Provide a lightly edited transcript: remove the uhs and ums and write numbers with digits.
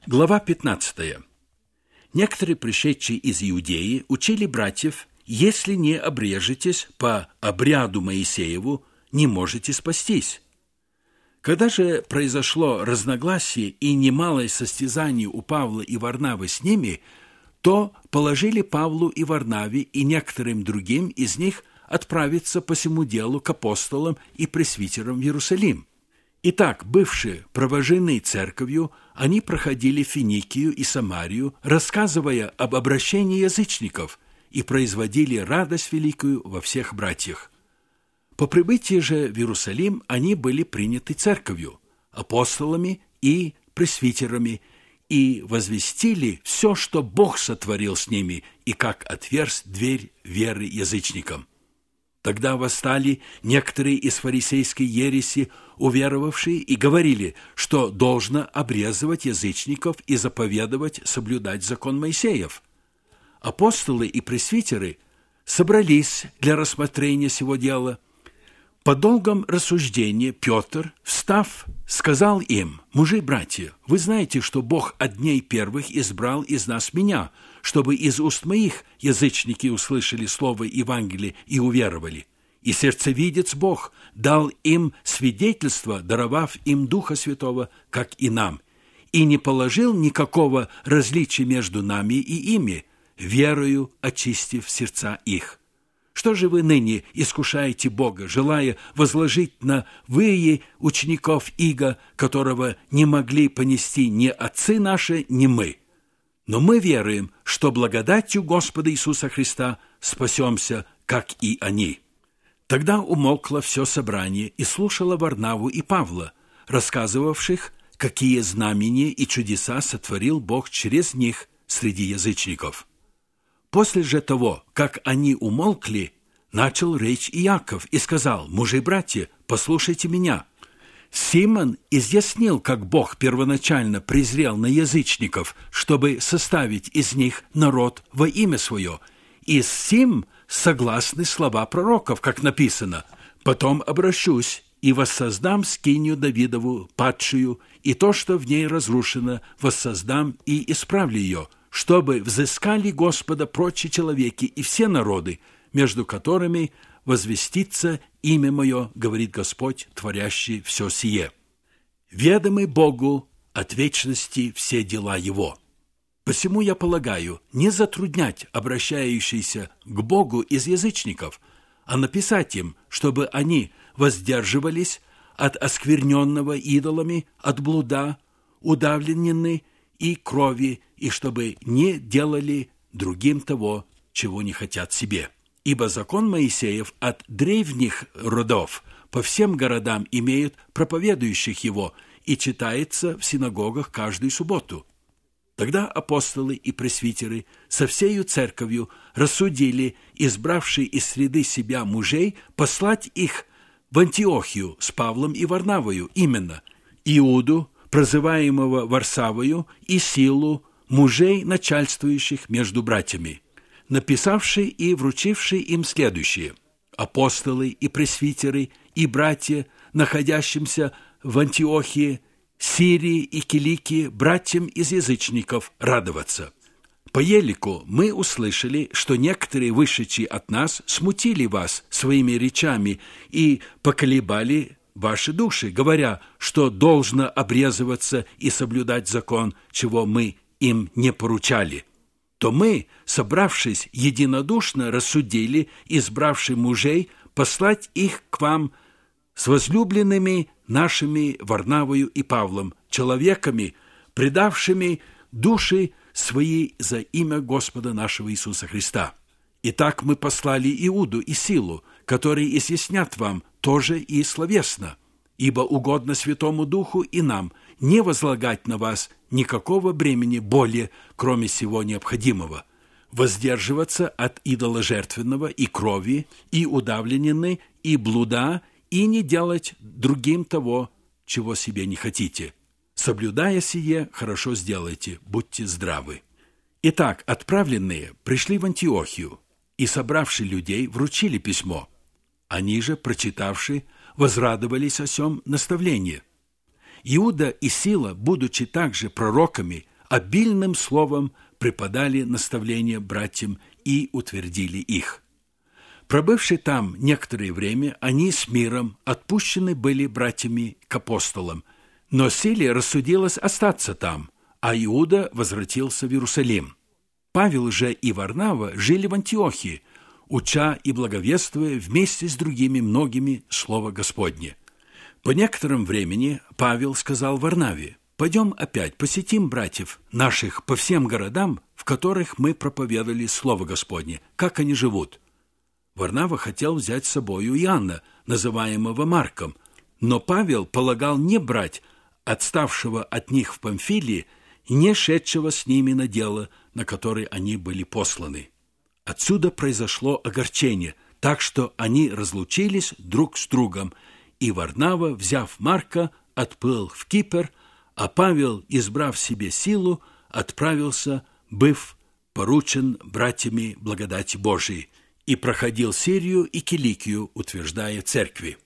Глава 15. Некоторые, пришедшие из Иудеи, учили братьев: «Если не обрежетесь по обряду Моисееву, не можете спастись». Когда же произошло разногласие и немалое состязание у Павла и Варнавы с ними, то положили Павлу и Варнаве и некоторым другим из них отправиться по сему делу к апостолам и пресвитерам в Иерусалим. Итак, бывшие провожены церковью, они проходили Финикию и Самарию, рассказывая об обращении язычников, и производили радость великую во всех братьях. По прибытии же в Иерусалим они были приняты церковью, апостолами и пресвитерами, и возвестили все, что Бог сотворил с ними, и как отверз дверь веры язычникам. Тогда восстали некоторые из фарисейской ереси, уверовавшие, и говорили, что должно обрезывать язычников и заповедовать соблюдать закон Моисеев. Апостолы и пресвитеры собрались для рассмотрения сего дела. По долгом рассуждении Петр, встав, сказал им: «Мужи-братья, вы знаете, что Бог от дней первых избрал из нас меня, чтобы из уст моих язычники услышали слово Евангелия и уверовали. И сердцевидец Бог дал им свидетельство, даровав им Духа Святого, как и нам, и не положил никакого различия между нами и ими, верою очистив сердца их. Что же вы ныне искушаете Бога, желая возложить на вы учеников иго, которого не могли понести ни отцы наши, ни мы? Но мы веруем, что благодатью Господа Иисуса Христа спасемся, как и они». Тогда умолкло все собрание и слушало Варнаву и Павла, рассказывавших, какие знамения и чудеса сотворил Бог через них среди язычников. После же того, как они умолкли, начал речь Иаков и сказал: «Мужи-братья, послушайте меня. Симон изъяснил, как Бог первоначально презрел на язычников, чтобы составить из них народ во имя свое, и с сим согласны слова пророков, как написано: «Потом обращусь и воссоздам скинию Давидову падшую, и то, что в ней разрушено, воссоздам и исправлю ее, чтобы взыскали Господа прочие человеки и все народы, между которыми возвестится имя мое, говорит Господь, творящий все сие. Ведомы Богу от вечности все дела Его. Посему я полагаю не затруднять обращающиеся к Богу из язычников, а написать им, чтобы они воздерживались от оскверненного идолами, от блуда, удавленины и крови, и чтобы не делали другим того, чего не хотят себе. Ибо закон Моисеев от древних родов по всем городам имеют проповедующих его и читается в синагогах каждую субботу». Тогда апостолы и пресвитеры со всею церковью рассудили, избравшие из среды себя мужей, послать их в Антиохию с Павлом и Варнавою, именно Иуду, прозываемого Варсавою, и Силу, мужей, начальствующих между братьями, написавший и вручивший им следующее: «Апостолы и пресвитеры и братья, находящимся в Антиохии, Сирии и Киликии, братьям из язычников, радоваться. По елику мы услышали, что некоторые, вышедшие от нас, смутили вас своими речами и поколебали ваши души, говоря, что должно обрезываться и соблюдать закон, чего мы им не поручали. То мы, собравшись единодушно, рассудили, избравши мужей, послать их к вам с возлюбленными нашими Варнавою и Павлом, человеками, предавшими души свои за имя Господа нашего Иисуса Христа. Итак, мы послали Иуду и Силу, которые изъяснят вам тоже и словесно, ибо угодно Святому Духу и нам не возлагать на вас никакого бремени более, кроме всего необходимого, воздерживаться от идоложертвенного и крови, и удавленины, и блуда, и не делать другим того, чего себе не хотите. Соблюдая сие, хорошо сделайте, будьте здравы». Итак, отправленные пришли в Антиохию и, собравши людей, вручили письмо. Они же, прочитавши, возрадовались о сем наставлении. Иуда и Сила, будучи также пророками, обильным словом преподали наставления братьям и утвердили их. Пробывши там некоторое время, они с миром отпущены были братьями к апостолам, но Силе рассудилось остаться там, а Иуда возвратился в Иерусалим. Павел же и Варнава жили в Антиохии, уча и благовествуя вместе с другими многими Слово Господне. По некотором времени Павел сказал Варнаве: «Пойдем опять посетим братьев наших по всем городам, в которых мы проповедовали Слово Господне, как они живут». Варнава хотел взять с собою Иоанна, называемого Марком, но Павел полагал не брать отставшего от них в Памфилии, не шедшего с ними на дело, на которое они были посланы. Отсюда произошло огорчение, так что они разлучились друг с другом, и Варнава, взяв Марка, отплыл в Кипр, а Павел, избрав себе силу, отправился, быв поручен братьями благодати Божией, и проходил Сирию и Киликию, утверждая церкви.